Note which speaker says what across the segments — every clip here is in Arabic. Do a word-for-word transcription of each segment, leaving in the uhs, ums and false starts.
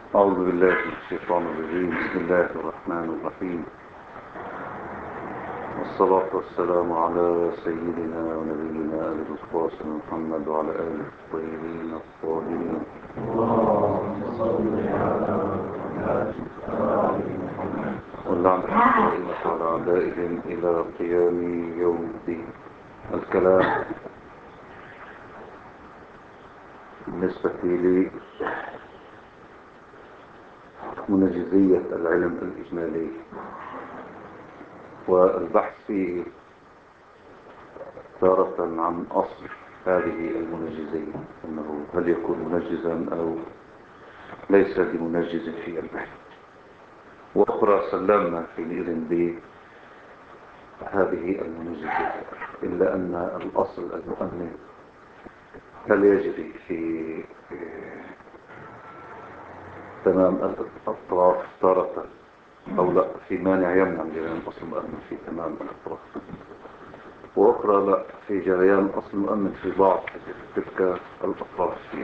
Speaker 1: أعوذ بالله من الشيطان الرجيم. بسم الله الرحمن الرحيم، والصلاة والسلام على سيدنا ونبينا أبي القاسم محمد وعلى آله الطيبين الطاهرين. واللعنة الدائمة على أعدائهم إلى قيام يوم الدين. الكلام بالنسبة لمنجزية العلم الإجمالي والبحث فيه تارة عن أصل هذه المنجزية، أنه هل يكون منجزا أو ليس بمنجز في البحث، وأخرى سلمنا حينئذ بهذه المنجزية، إلا أن الأصل المؤمن هل يجري في تمام الأطراف تارة أو لا، في مانع يمنع جريان أصل المؤمن في تمام الأطراف، وأخرى لا، في جريان أصل المؤمن في بعض تلك الأطراف فيها.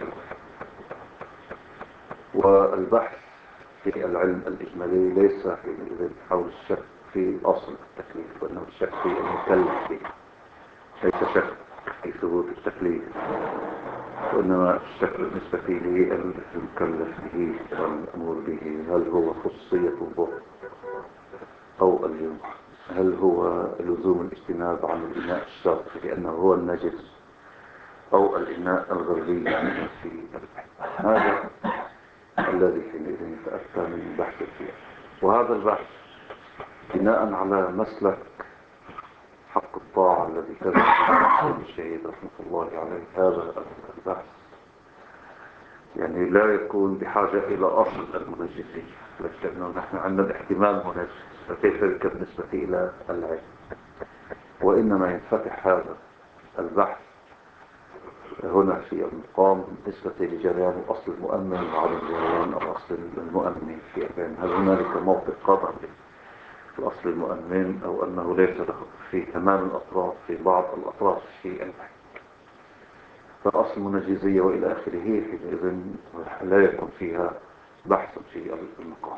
Speaker 1: والبحث في العلم الإجمالي ليس حينئذ حول الشك في أصل التكليف، وإنه الشك في المكلف فيه، ليس شك في ثبوت التكليف، وإنما الشك بالنسبة للمكلف به والأمور به، هل هو خصوصية الظهر أو اليوم، هل هو لزوم الاجتناب عن الإناء الشرقي لأنه هو النجس أو الإناء الغربي في البحث. هذا الذي حينئذ يتأتى من البحث فيه. وهذا البحث بناء على مسلك حق الطاعة الذي كذب الشهيد رحمة الله عليه. هذا البحث يعني لا يكون بحاجة إلى أصل المنجزية، لأنه نحن عندنا احتمال منجز، فكيف يمكن بالنسبة إلى العلم؟ وإنما ينفتح هذا البحث هنا في المقام بالنسبة لجريان أصل المؤمن وعدم جريان الأصل المؤمن في العلم. هل هنالك موقف قطع في الأصل المؤمن أو أنه ليس له في تمام الأطراف في بعض الأطراف في البحث؟ فأصل المنجزية وإلى آخره إذن لا يكون فيها بحث في المقام.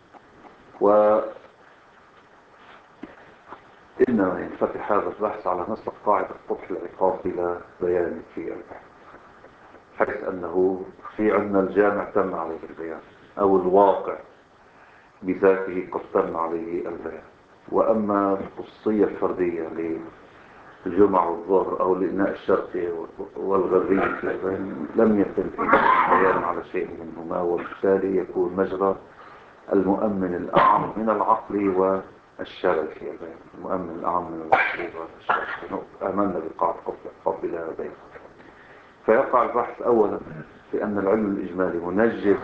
Speaker 1: وإنما ينفتح هذا البحث على نسق قاعدة قبح العقاب بلا بيان في البحث، حيث أنه في عندنا الجامع تم عليه البيان أو الواقع بذاته قد تم عليه البيان. وأما الخصوصية الفردية للجمعة والظهر أو الإناء الشرقي والغربي لم يتم البيان على شيء منهما، وبالتالي يكون مجرى المؤمن الأعم من العقل والشرع في البيان. المؤمن الأعم من العقل والشرع آمنا بقاعدة قبل العقاب بلا بيان. فيقع البحث أولا في أن العلم الإجمالي منجز،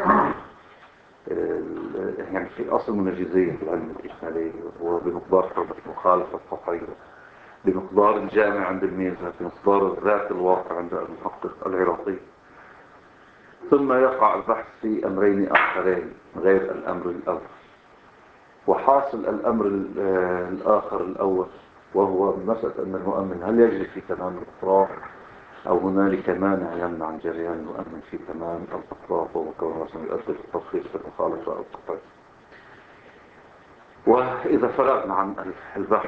Speaker 1: يعني في أصل منجزية في العلم الإجمالي هو بمقدار حرمة المخالفة القطعية، بمقدار الجامع عند الميزة، بمقدار ذات الواقع عند المحقق العراقي. ثم يقع البحث في أمرين آخرين غير الأمر الأول، وحاصل الأمر الآخر الأول وهو مسألة أن المؤمن هل يجري في تمام الأطراف أو هنالك مانع يمنع عن جريان المؤمن في تمام الأطراف، وهو كونه يؤدي التلخيص في المخالفة أو القطع. وإذا فرغنا عن البحث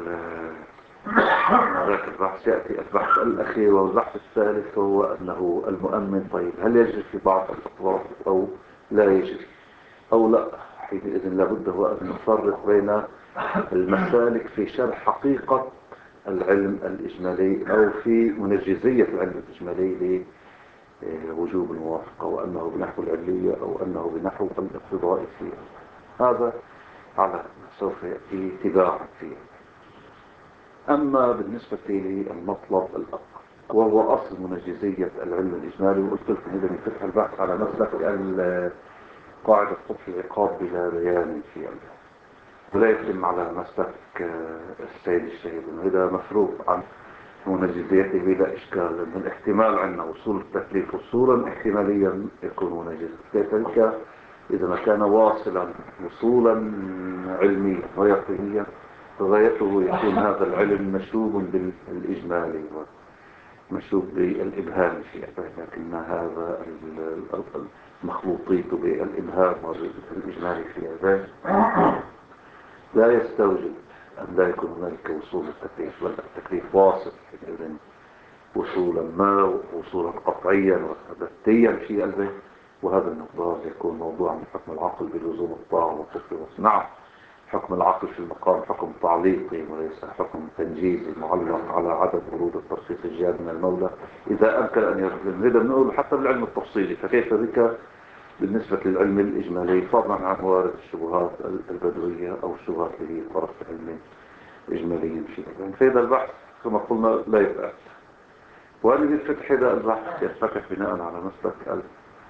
Speaker 1: ذاك البحث يأتي البحث الأخير والبحث الثالث، هو أنه المؤمن طيب هل يجري في بعض الأطراف أو لا يجري أو لا. حينئذ لابد هو أن نفرق بين المسالك في شرح حقيقة العلم الإجمالي أو في منجزية العلم الإجمالي لوجوب الموافقة، وأنه بنحو العلية أو أنه بنحو الاقتضاء فيه. هذا على سوف يأتي تباعا فيه. أما بالنسبة للمطلب الأخر وهو أصل منجزية العلم الإجمالي، وقلت لكم إذا يفتح البحث على مسلك قاعدة قبح العقاب بلا بيان في البحث، ولا يتم على مسلك السيد الشهيد، وهذا مفروغ عن منجزيته بلا إشكال، لأن الاحتمال عندنا وصول التكليف وصولا احتماليا يكون منجزا. كذلك إذا ما كان واصلا وصولا علميا ويقينيا فغايته يكون هذا العلم مشوب بالإجمالي ومشوب بالإبهام في أبعاد. لكن هذا مخلوطيته بالإبهام والإجمالي في الذهن لا يستوجب أن لا يكون هنالك وصول للتكليف، بل التكليف واصل حينئذ وصولا ما وصولا قطعيا وثبتيا في الذهن، وهذا المقدار يكون موضوعا من حكم العقل بلزوم الطاعة والطفل والصنع. نعم، حكم العقل في المقام حكم تعليقي وليس حكم تنجيزي معلق على عدم ورود الترخيص الجاد من المولى إذا أمكن أن يرد. هذا بنقول حتى بالعلم التفصيلي، فكيف بك بالنسبة للعلم الإجمالي فضلا عن موارد الشبهات البدوية أو الشبهات اللي هي طرف علم إجمالي فيه. فإذا البحث كما قلنا لا يبقى، وهذه الفتح إذا البحث يتفتح بناء على مسلك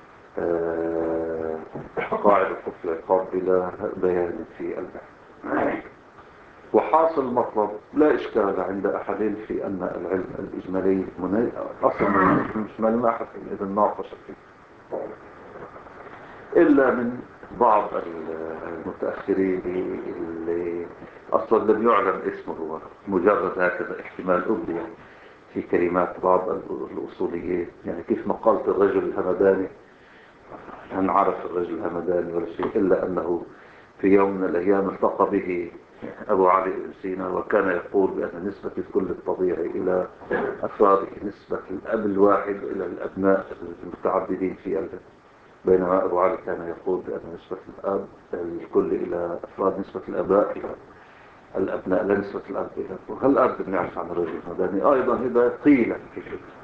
Speaker 1: قاعدة الطفل العقاب بلا بيان في البحث. وحاصل المطلب لا إشكال عند أحد في أن العلم الإجمالي أصل من الإجمالي ما أحد إذا ناقش فيه إلا من بعض المتأخرين اللي أصلا لم يعلم اسمه، مجرد هكذا احتمال أبدي في كلمات بعض الأصوليين. يعني كيف مقالة الرجل الهمداني، نعرف الرجل الهمداني ولا شيء إلا أنه في يوم من الأيام التقى به أبو علي بن سينا وكان يقول بأن نسبة الكل الطبيعي إلى أفراده نسبة الأب الواحد إلى الأبناء المتعددين في الأب، بينما أبو علي كان يقول بأن نسبة الأب الكل إلى أفراد نسبة الأباء إلى الأبناء لا نسبة الأب إلى. وهل الأب بنعرف عن الرجل الهمداني أيضا إذا قيل في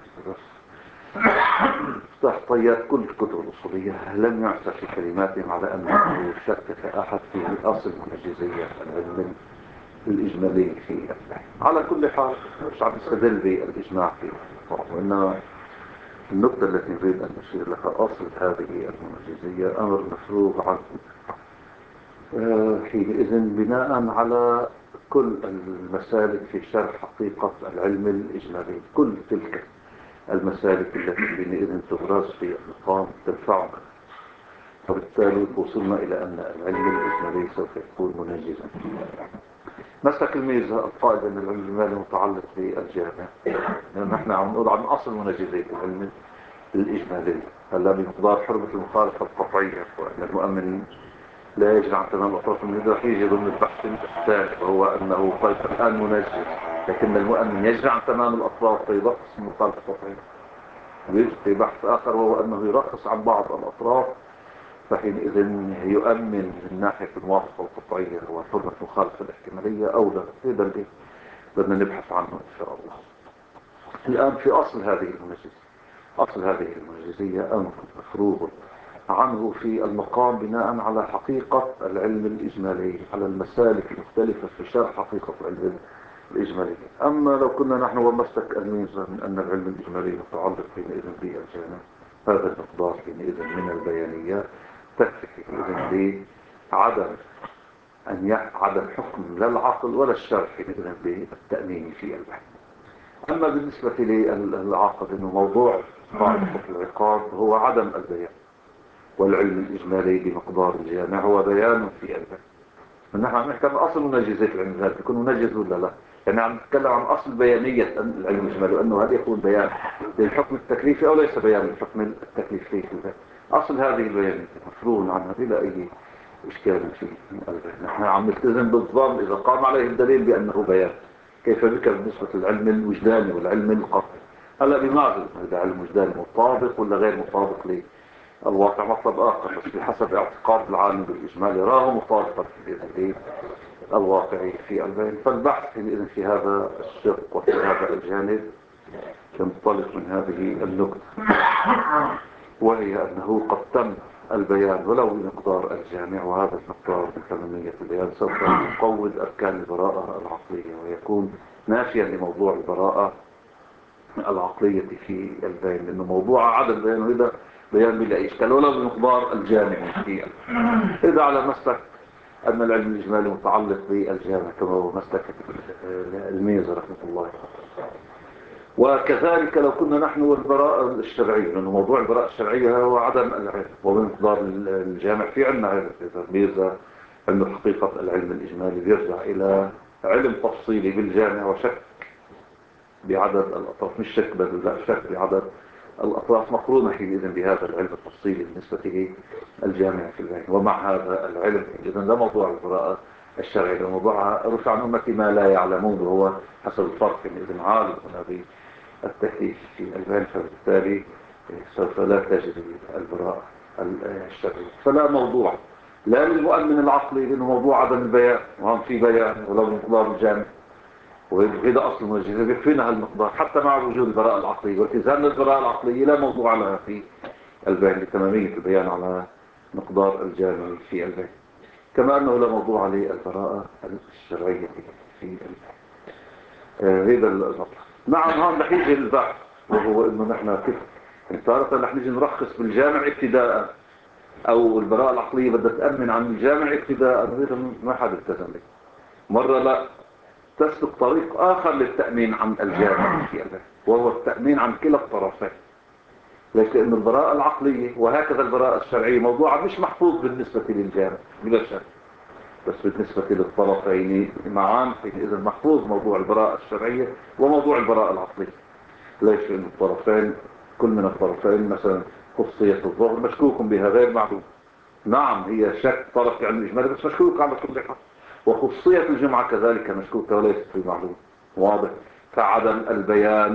Speaker 1: افتح طيات كل الكتب الأصولية لم يعثر في كلماتهم على أنه شكك أحد في أصل الجزية العلم الإجمالي في البحث. على كل حال مش عم يستدل بالإجماع فيه، وإنما النقطة التي نريد أن نشير لها أصل هذه المعجزية أمر مفروغ عنه حينئذ بناء على كل المسالك في شرح حقيقة العلم الإجمالي، كل تلك المسالك التي حينئذ تغرس في المقام تنفعنا، وبالتالي وصلنا إلى أن العلم الإجمالي سوف يكون منجزا. مسلك الميزة القائد أن العلم الإجمالي متعلق بالجامع، لأن نحن عم نقول عن أصل منجزي العلم الإجمالي هلا بمقدار حرمة المخالفة القطعية، وأن المؤمن لا يجري عن تمام أطراف الميزة يجي ضمن البحث الثاني، وهو أنه طيب الآن منجز، لكن المؤمن يجري عن تمام الأطراف فيرخص المخالفة القطعية. في بحث آخر وهو أنه يرخص عن بعض الأطراف، فحينئذ يؤمن من ناحية الموافقة القطعية وحرمة المخالفة الاحتمالية أو لا. هذا اللي بدنا نبحث عنه إن شاء الله. الآن في أصل هذه المنجزية، أصل هذه المنجزية أمر مفروغ عنه في المقام بناء على حقيقة العلم الإجمالي، على المسالك المختلفة في شرح حقيقة العلم الإجمالي. أما لو كنا نحن ومسلك الميزة من أن العلم الإجمالي متعلق حينئذ بالجانب، هذا المقدار حينئذ من البيانيات تكفي حينئذ بعدم أن عدم حكم لا العقل ولا الشرع حينئذ بالتأمين في البحث. أما بالنسبة للعقل أنه موضوع قاعدة حكم العقاب هو عدم البيان، والعلم الإجمالي بمقدار الجامع هو بيان في البحث. نحن عم نحكي عن أصل منجزات العلم الإجمالي، يكون منجز ولا لا؟ يعني عم نتكلم عن أصل بيانية العلم الإجمالي، وأنه هل يكون بيان للحكم التكليفي أو ليس بيان للحكم التكليفي. أصل هذه البيانية مفروغ عنها بلا أي إشكال فيه. نحن عم نلتزم بالظن إذا قام عليه الدليل بأنه بيان. كيف بك بالنسبة للعلم الوجداني والعلم القطعي؟ هلا بمعزل هذا علم وجداني مطابق ولا غير مطابق للواقع مطلب آخر، بس بحسب اعتقاد العالم بالإجمال يراه مطابقا للواقع في البيان. فالبحث إذن في هذا الشق وفي هذا الجانب ينطلق من هذه النقطة، وهي أنه قد تم البيان ولو بمقدار الجامع، وهذا المقدار من ثمانية البيان سوف يقوض أركان البراءة العقلية ويكون نافيا لموضوع البراءة العقلية في البيان، لأنه موضوع عدم بيان هذا بيان بلا إشكال ولو بمقدار الجامع فيه. إذا على مسلك أن العلم الإجمالي متعلق بالجامع كما هو مسلك الميزة رحمة الله. وكذلك لو كنا نحن والبراءة الشرعية، لأنه موضوع البراءة الشرعية هو عدم العلم وبمقدار الجامع في عنا علم ميزة أنه حقيقة العلم الإجمالي بيرجع إلى علم تفصيلي بالجامع وشك بعدد الأطراف، مش شك بل لا شك بعدد الأطراف مقرونة حينئذ بهذا العلم التفصيلي بالنسبة للجامع في البين. ومع هذا العلم إذن لا موضوع البراءة الشرعية، موضوعها رفع عن أمتي ما لا يعلمون، وهو حسب الفرق إذن عالم هنا بالتكليف في البين، فبالتالي سوف لا تجد البراءة الشرعية. فلا موضوع لا للمؤمن العقلي لأنه موضوع عدم البيان، وهم في بيان ولو مقدار الجامع، وهذا أصل المجهزة بيكفينا هالمقدار حتى مع وجود البراءة العقلية والتزام البراءة العقلية لا موضوع لها في البيان لتمامية البيان على مقدار الجامع في البيان، كما أنه لا موضوع للبراءة الشرعية في البيان. آه هذا المطلب. نعم هون رح يجي البحث، وهو إنه نحن كيف تارة رح نيجي نرخص بالجامع ابتداء، أو البراءة العقلية بدها تأمن عن الجامع ابتداء، هذا ما حد التزم به. مرة لا تسلك طريق آخر للتأمين عن الجامع في البيان، وهو التأمين عن كلا الطرفين. ليش؟ لأن البراءة العقلية وهكذا البراءة الشرعية موضوع مش محفوظ بالنسبة للجامع بلا شك، بس بالنسبة للطرفين معا إذا محفوظ موضوع البراءة الشرعية وموضوع البراءة العقلية. ليش؟ لأن الطرفين كل من الطرفين مثلا خصية الظهر مشكوك بها غير معلوم، نعم هي شك طرف يعني إجمالي بس مشكوك على كل حال، وخصية الجمعة كذلك مشكوكة وليست في معلوم واضح. فعدم البيان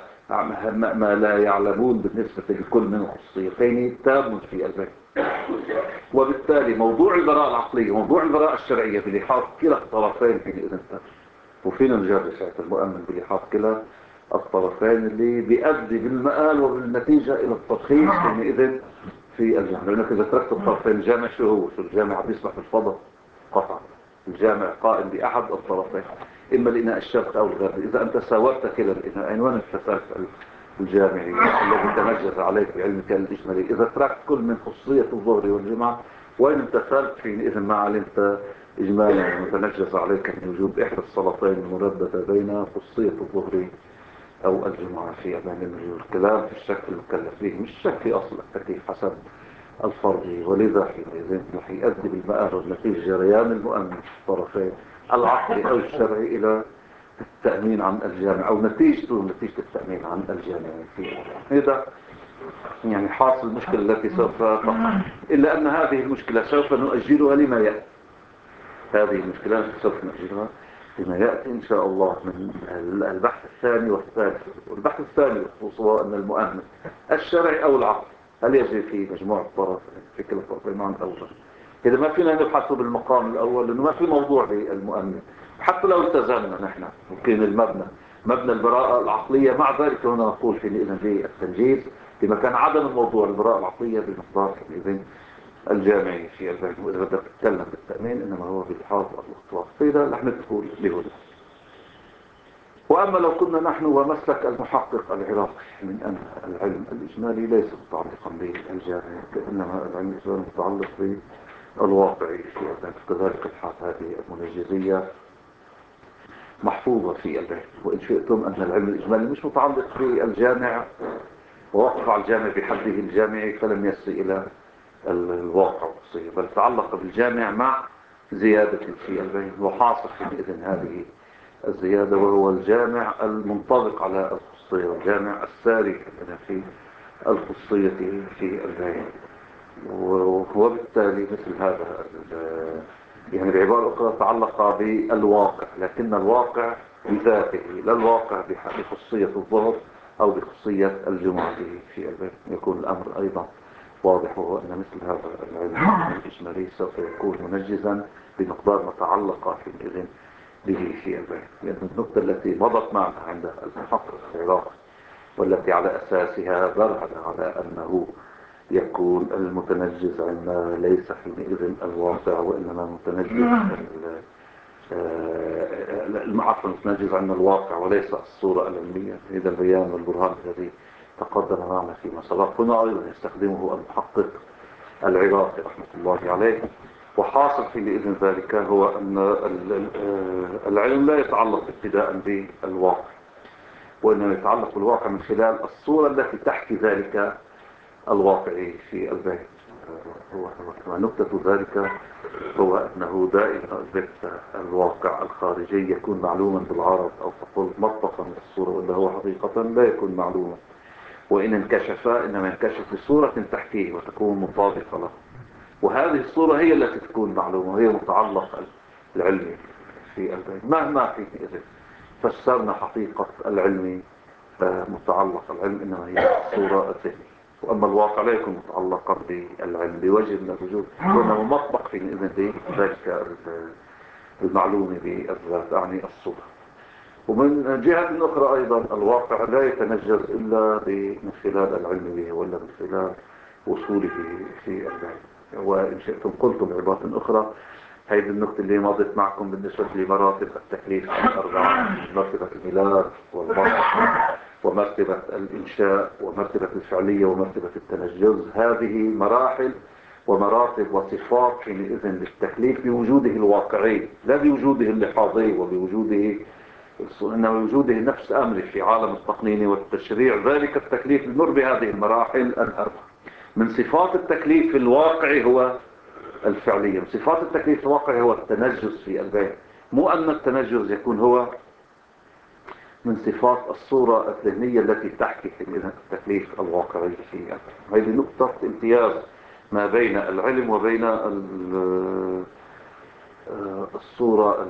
Speaker 1: وما لا يعلمون بالنسبة لكل من الخصيتين تام في البيان. وبالتالي موضوع البراءة العقلية وموضوع البراءة الشرعية بلحاظ كلا الطرفين حينئذ تام، وفينا نجرب ساعة المؤمن بلحاظ كلا الطرفين اللي بيؤدي بالمآل وبالنتيجة إلى الترخيص حينئذ في الجامع. لأنك إذا تركت الطرفين الجامع شو هو؟ شو الجامع بيصبح بالفضل قطعا، الجامع قائم بأحد الطرفين إما الإناء الشرق أو الغرب. إذا أنت ساورت كلا الإناءين وين الفساد الجامعي الذي تنجز عليك بعلمك الإجمالي؟ إذا تركت كل من خصوصية الظهر والجمعة وين امتثلت حينئذ ما علمت إجمالا متنجز عليك من وجود إحدى الصلاتين المرددة بين خصوصية الظهر أو الجمعة في أمان المجهول. الكلام في الشك المكلف به مش شك في أصل التكليف حسب الفرضي، ولذا حينئذ رح يؤدي بالمآل والنتيجة جريان المؤمن في الطرفين العقلي أو الشرعي إلى التأمين عن الجامع، أو نتيجته نتيجة التأمين عن الجامع فيه. هذا يعني حاصل المشكلة التي سوف تقع، إلا أن هذه المشكلة سوف نؤجلها لما يأتي. هذه المشكلة سوف نؤجلها لما يأتي إن شاء الله من البحث الثاني والثالث. والبحث الثاني هو أن المؤمن الشرعي أو العقل هل يجري في مجموعة طرف في كل الطرفين معا أو لا. إذا ما فينا نبحثه بالمقام الأول لأنه ما في موضوع للمؤمن، حتى لو التزمنا نحن ممكن المبنى مبنى البراءة العقلية، مع ذلك هنا نقول حينئذ بالتنجيز بمكان عدم الموضوع البراءة العقلية بمقدار حينئذ الجامعي في البيت. وإذا بدك تتكلم بالتأمين إنما هو بالحاض الإطلاق، فإذا نحن ندخل لهنا. وأما لو كنا نحن ومسلك المحقق العراقي من أن العلم الإجمالي ليس متعلقا بالجامعي، إنما العلم الإجمالي متعلق بالواقعي في البيت، كذلك الحال هذه المنجزية محفوظة في البيت. وإن شئتم أن العلم الإجمالي مش متعلق بالجامع ووقف على الجامع بحده الجامعي فلم يصل إلى الواقع القصير، بل تعلق بالجامع مع زيادة في البين، وحاصل حينئذ هذه الزيادة وهو الجامع المنطبق على الخصية والجامع الساري في الخصية في البين. وبالتالي مثل هذا يعني بعبارة أخرى تعلق بالواقع، لكن الواقع بذاته لا الواقع بخصية الظهر أو بخصية الجمعة في البين. يكون الأمر أيضا واضح، وهو أن مثل هذا العلم الإجمالي سوف يكون منجزا بمقدار ما تعلق حينئذ به في البين. لأن النقطة التي مضت معنا عند المحقق العراقي والتي على أساسها برهن على أنه يكون المتنجز عندنا ليس حينئذ الواقع وإنما المتنجز المعقل المتنجز عندنا الواقع وليس الصورة العلمية. هذا البيان والبرهان الذي تقدم معنا فيما سبق هنا أيضا يستخدمه المحقق العراقي رحمة الله عليه. وحاصل في بإذن ذلك هو أن العلم لا يتعلق ابتداء بالواقع، وإنما يتعلق بالواقع من خلال الصورة التي تحكي ذلك الواقعي في البيت. ونكتة ذلك هو أنه دائما ذكر الواقع الخارجي يكون معلوما بالعرض أو تقول مطلقا من الصورة، وإلا هو حقيقة لا يكون معلوما وإن انكشف إنما ينكشف بصورة تحكيه وتكون مطابقة له. وهذه الصورة هي التي تكون معلومة وهي متعلقة العلم في البين. مهما حينئذ فسرنا حقيقة العلم متعلق العلم إنما هي الصورة الذهنية، وأما الواقع لا يكون متعلقا بالعلم بوجه من الوجود، وإنه مطبق حينئذ بذلك المعلومة بالذات أعني الصورة. ومن جهة أخرى أيضا الواقع لا يتنجز إلا من خلال العلم به ولا من خلال وصوله في العلم. وإن شئتم قلتم بعبارة أخرى هذه النقطة اللي مضت معكم بالنسبة لمراتب التكليف الأربعة: مرتبة الميلاد والمرض ومرتبة الإنشاء ومرتبة الفعلية ومرتبة التنجز. هذه مراحل ومراتب وصفات حينئذ للتكليف بوجوده الواقعي لا بوجوده اللحاظي وبوجوده إنما بوجوده نفس أمره في عالم التقنين والتشريع. ذلك التكليف يمر بهذه المراحل الأربع. من صفات التكليف الواقعي هو الفعلية، من صفات التكليف الواقعي هو التنجز في البيت، مو أن التنجز يكون هو من صفات الصورة الذهنية التي تحكي التكليف الواقعي في البيت. هذه نقطة امتياز ما بين العلم وبين الصورة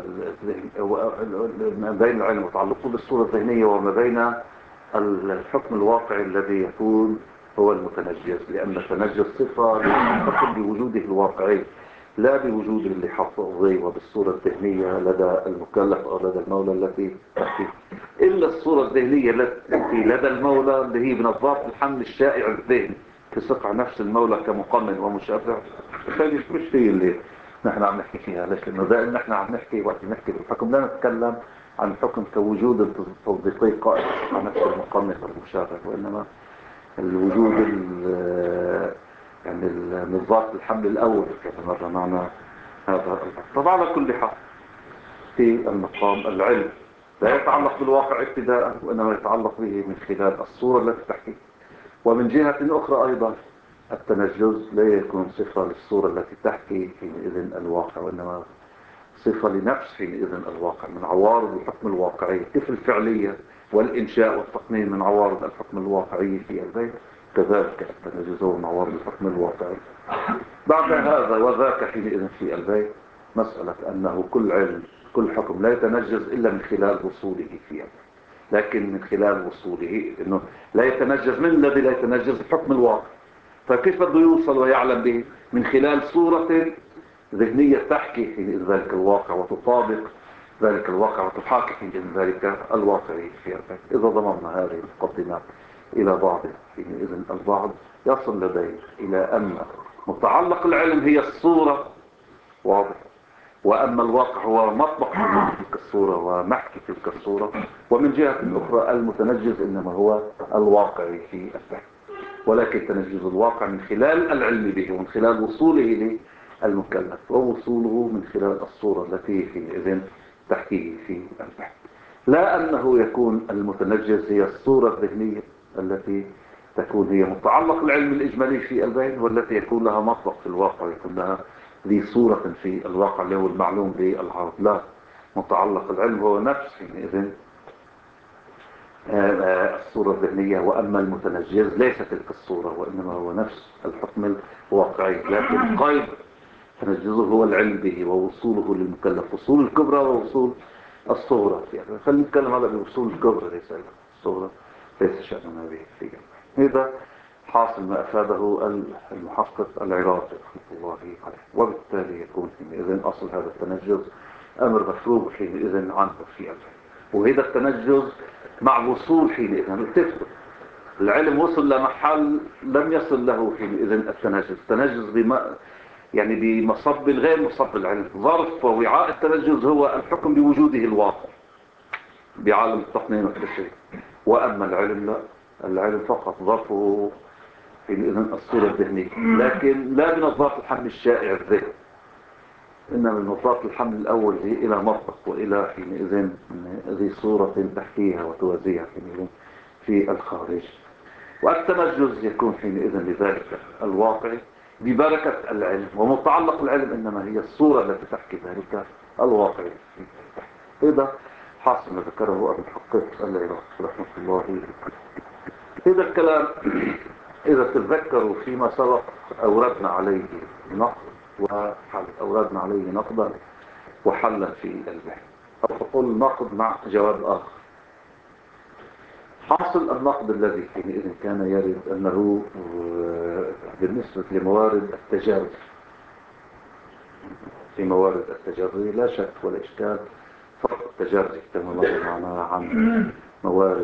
Speaker 1: ما بين العلم وتعلقه بالصورة الذهنية وما بين الحكم الواقعي الذي يكون هو المتنجز، لأن التنجز صفة تقوم بوجوده الواقعي لا بوجوده اللحظي وبالصورة الذهنية لدى المكلف أو لدى المولى التي تحكي. إلا الصورة الذهنية التي لدى المولى اللي هي بنظارة الحمل الشائع الذهني في صقع نفس المولى كمقمن ومشرع، مش هي اللي نحن عم نحكي فيها. ليش؟ لأنه دائما نحن عم نحكي وقت نحكي بالحكم لا نتكلم عن الحكم كوجود التطبيقي قائم على نفس المقمن والمشرع، وإنما الوجود يعني نظارة الحمل الأول كما مر معنا هذا الأمر. طبعا على كل حال في المقام العلم لا يتعلق بالواقع ابتداء وإنما يتعلق به من خلال الصورة التي تحكي. ومن جهة أخرى أيضا التنجز لا يكون صفة للصورة التي تحكي حينئذ الواقع، وإنما صفة لنفس حينئذ الواقع من عوارض الحكم الواقعي، كيف الفعلية والإنشاء والتقنين من عوارض الحكم الواقعي في البيت، كذلك التنجز من عوارض الحكم الواقعي. بعد هذا وذاك حينئذ في البيت مسألة أنه كل علم كل حكم لا يتنجز إلا من خلال وصوله في البيت، لكن من خلال وصوله إنه لا يتنجز. من الذي لا يتنجز؟ الحكم الواقع. فكيف بده يوصل ويعلم به؟ من خلال صورة ذهنية تحكي في ذلك الواقع وتطابق ذلك الواقع وتحاكي في ذلك الواقع في البيت. إذا ضممنا هذه المقدمات إلى بعض حينئذ البعض يصل لديه إلى أن متعلق العلم هي الصورة واضح، وأما الواقع هو مطبق تلك الصورة ومحكي تلك الصورة. ومن جهة أخرى المتنجز إنما هو الواقعي في البيت، ولكن تنجز الواقع من خلال العلم به ومن خلال وصوله للمكلف ووصوله من خلال الصورة التي حينئذ تحكيه في البحث. لا أنه يكون المتنجز هي الصورة الذهنية التي تكون هي متعلق العلم الإجمالي في البين والتي يكون لها مطلق في الواقع يكون لها ذي صورة في الواقع اللي هو المعلوم بالعرض. لا، متعلق العلم هو نفس حينئذ الصورة الذهنية، وأما المتنجز ليس تلك الصورة وإنما هو نفس الحكم الواقعي، لكن قيد تنجزه هو العلم به ووصوله للمكلف، وصول الكبرى ووصول الصغرى. يعني خلينا نتكلم هذا بوصول الكبرى ليس الصغرى، ليس شأننا به فيه. هذا حاصل ما أفاده المحقق العراقي رحمه الله عليه، وبالتالي يكون حينئذ أصل هذا التنجز أمر مفروغ حينئذ عنه في العلم. وهذا التنجز مع وصول حينئذ التفت العلم وصل لمحل لم يصل له حينئذ التنجز. التنجز بما يعني بمصب غير مصب العلم. ظرف ووعاء التنجز هو الحكم بوجوده الواقع بعالم التقنين والتشريع، وأما العلم لا، العلم فقط ظرفه حينئذ الصورة الذهنية، لكن لا بنظارة الحمل الشائع الذهني، إنما من نظارة الحمل الأول هي إلى مرفق وإلى حينئذ ذي صورة تحكيها وتوازيها حينئذ في الخارج. والتمجز يكون حينئذ لذلك الواقع ببركة العلم، ومتعلق العلم إنما هي الصورة التي تحكي ذلك الواقع. إذا حاصل ما ذكره المحقق العراقي رحمه الله عليه. هذا الكلام إذا تتذكروا فيما سبق أوردنا عليه نقد وحل أوردنا عليه نقدا وحلا في البحث، أو تقول نقد مع جواب آخر. حاصل النقد الذي حينئذ كان يرد أنه بالنسبة لموارد التجارب، في موارد التجري لا شك ولا إشكال فرق التجري كما مر معنا عن موارد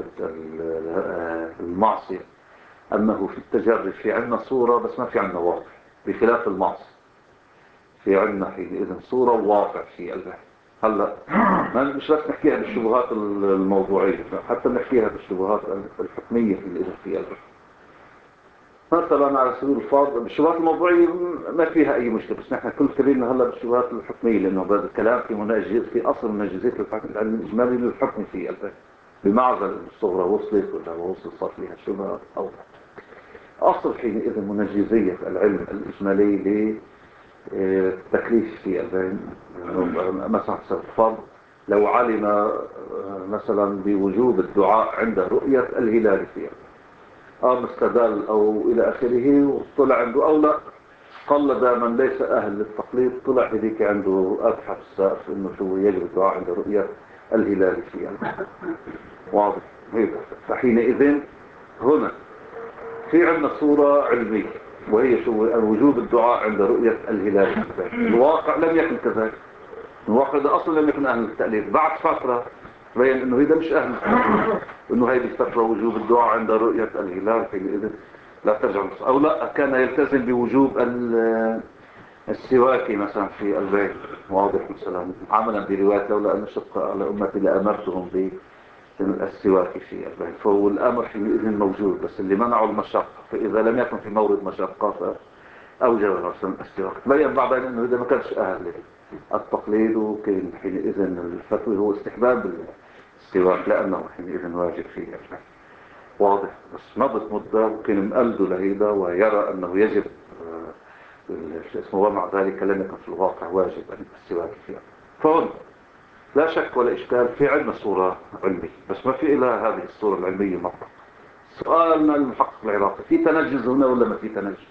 Speaker 1: المعصية، أنه في التجري في عنا صورة بس ما في عنا واقع، بخلاف المعصية في عنا حينئذ صورة وواقع في البحث. هلا مش بس نحكيها بالشبهات الموضوعية، حتى نحكيها بالشبهات الحكمية حينئذ في البحث. مثلا على سبيل الفرض بالشبهات الموضوعية ما فيها أي مشكلة، بس نحن كل كلمة هلا بالشبهات الحكمية، لأنه هذا الكلام في مناجز في أصل مناجزات العلم الإجمالي للحكم في البحث، بمعزل الصغرى وصلت ولا وصلت صار فيها شبهة أو أصل حينئذ مناجزية العلم الإجمالي للتكليف في البحث. مثلا الفرض لو علم مثلا بوجوب الدعاء عند رؤية الهلال في البحث اه مستدل او الى اخره، وطلع عنده او لا قلد من ليس اهل للتقليد، طلع هذيك عنده ابحث السقف انه شو يجب الدعاء عند رؤية الهلال فيها. واضح هيدا. فحينئذ هنا في عندنا صورة علمية وهي شو وجوب الدعاء عند رؤية الهلال. الواقع لم يكن كذلك، الواقع ده اصلا لم يكن اهل التقليد. بعد فترة بين انه هيدا مش اهل التقليد، انه هيدي فترة وجوب الدعاء عند رؤية الهلال حينئذ لا ترجع، او لا كان يلتزم بوجوب السواك مثلا في البيت. واضح مثلا عملا برواية لولا ان شق على امتي لامرتهم بالسواك في البيت، فهو الامر حينئذ موجود، بس اللي منعوا المشقة، فاذا لم يكن في مورد مشقة اوجب مثلا السواك. بين بعدين انه اذا ما كانش اهل التقليد، وكان حينئذ الفتوى هو استحباب السواك لانه حينئذ واجب فيه. واضح. بس مضت مدة وكان مقلده لهيدا ويرى أنه يجب شو اسمه، ومع ذلك لم يكن في الواقع واجب أن السواك فيها. فهون لا شك ولا إشكال في عندنا صورة علمية، بس ما في إلا هذه الصورة العلمية مطلق. سؤالنا المحقق العراقي، في تنجز هنا ولا ما في تنجز؟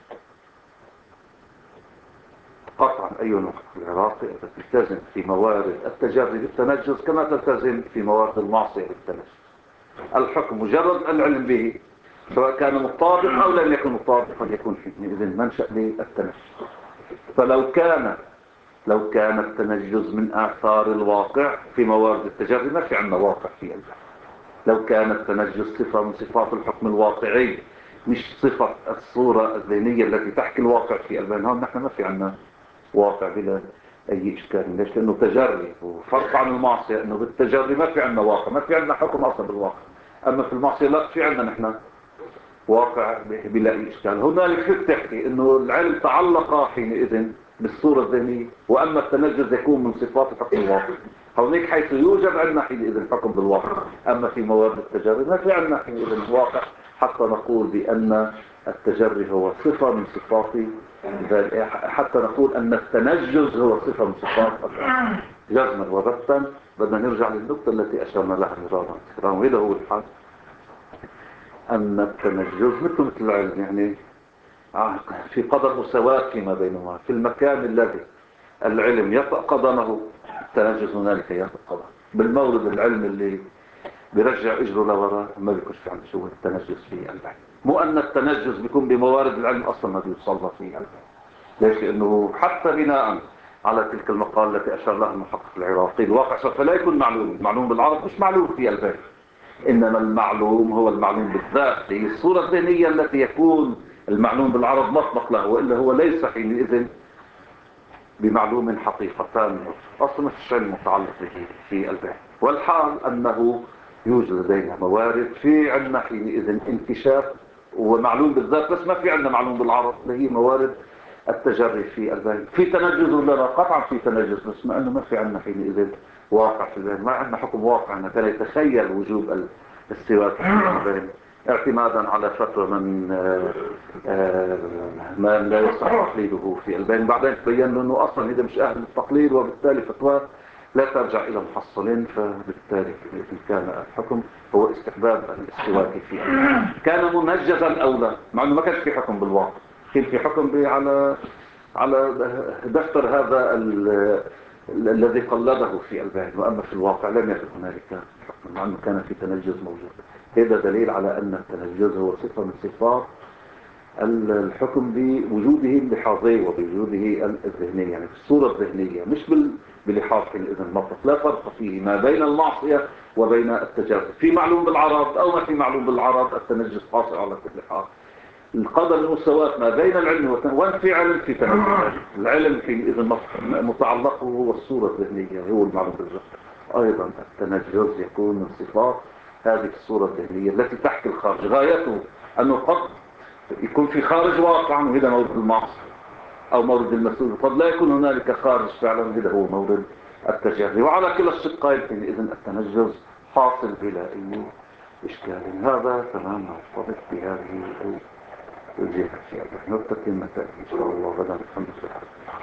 Speaker 1: قطعا أيها المحقق العراقي أنت تلتزم في موارد التجري بالتنجز كما تلتزم في موارد المعصية بالتنجز. الحكم مجرد العلم به، سواء كان مطابق أو لم يكن مطابق، قد يكون حينئذ منشأ للتنجز. فلو كان لو كان التنجز من آثار الواقع في موارد التجري ما في عندنا واقع في البحث. لو كان التنجز صفة من صفات الحكم الواقعي مش صفة الصورة الذهنية التي تحكي الواقع في البحث، هون نحن ما في عندنا واقع بلا أي إشكال. ليش؟ لأنه تجري، وفرق عن المعصية أنه بالتجري ما في عندنا واقع، ما في عندنا حكم أصلا بالواقع. أما في المعصية لا، في عندنا نحن واقع بلا أي إشكال. هنالك فيك تحكي أنه العلم تعلق حينئذ بالصورة الذهنية، وأما التنجز يكون من صفات الحكم الواقع. هونيك حيث يوجد عندنا حينئذ الحكم بالواقع. أما في موارد التجري ما في عندنا حينئذ واقع حتى نقول بأن التجري هو صفة من صفات، حتى نقول أن التنجز هو صفة من صفات جزما وبتا. بدنا نرجع للنقطة التي أشرنا لها مرارا تكرارا، وهذا هو الحال، أن التنجز مثل مثل العلم، يعني في قدر مساواة فيما بينهما. في المكان الذي العلم يطأ قدمه التنجز هنالك يطأ قدمه. بالمورد العلم اللي بيرجع اجره لورا ما بيكونش في عنده شو التنجز في البحث. مو أن التنجز بيكون بموارد العلم أصلا ما بيوصلها في البحث. ليش؟ لأنه حتى بناء على تلك المقالة التي أشار لها المحقق العراقي، الواقع سوف لا يكون معلوم. المعلوم بالعرض مش معلوم في البحث، إنما المعلوم هو المعلوم بالذات، هي الصورة الذهنية التي يكون المعلوم بالعرض مطلق له، وإلا هو ليس حينئذ بمعلوم حقيقتان أصلا في الشيء المتعلق به في البحث. والحال أنه يوجد لدينا موارد في عندنا حينئذ انكشاف ومعلوم بالذات، بس ما في عندنا معلوم بالعرض، اللي هي موارد التجري في البحث. في تنجز ولا لا؟ قطعا في تنجز، بس ما أنه ما في عندنا حينئذ واقع في البحث، ما عندنا حكم واقع أنه كان يتخيل وجوب السواك في البحث اعتمادا على فتوى من ما لا يصح تقليده في البين. بعدين تبين له انه اصلا هذا مش اهل التقليد، وبالتالي فتوى لا ترجع إلى محصل، فبالتالي إن كان الحكم هو استحباب الاستواء فيه. كان منجزا أو لا، مع أنه ما كان في حكم بالواقع، كان في حكم على على دفتر هذا الذي قلده في البعد، وأما في الواقع لم يكن هنالك حكم، مع أنه كان في تنجز موجود. هذا دليل على أن التنجز هو صفة من صفات الحكم بوجوده اللحاظي وبوجوده الذهني، يعني في الصورة الذهنية، مش بلحاظ الإذن مطلق. لا فرق فيه ما بين المعصية وبين التجاوز، في معلوم بالعرض أو ما في معلوم بالعرض، التنجس حاصل على كل حال. القدر المساواة ما بين العلم والتنجس، وين في علم في تنجس. العلم في إذن متعلقه هو الصورة الذهنية، هو المعلوم بالجهل. أيضا التنجس يكون من صفات هذه الصورة الذهنية التي تحكي الخارج. غايته أنه قد يكون في خارج واقعا، وهذا مورد المعصية أو مورد المسؤول، قد لا يكون هنالك خارج فعلا، هذا هو مورد التجاهل. وعلى كلا الشقين إذن التنجس حاصل بلا أي إشكال. هذا تمام مرتبط بهذه الجهة. نكتفي المسائل إن شاء الله غدا. الحمد لله.